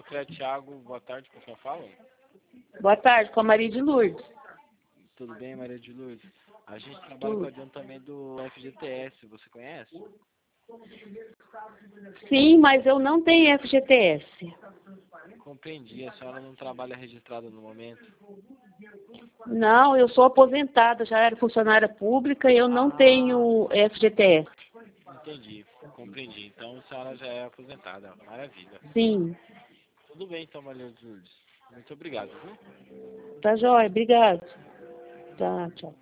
Teocleto Thiago, boa tarde, com quem eu falo? Boa tarde, com a Maria de Lourdes. Tudo bem, Maria de Lourdes? A gente trabalha com adiantamento do FGTS, você conhece? Sim, mas eu não tenho FGTS. Compreendi, a senhora não trabalha registrada no momento? Não, eu sou aposentada, já era funcionária pública e eu não tenho FGTS. Entendi, compreendi. Então a senhora já é aposentada, maravilha. Sim, Tudo bem então, Maria de Lourdes. Muito obrigado, viu? tá joia, obrigado. Tá, tchau.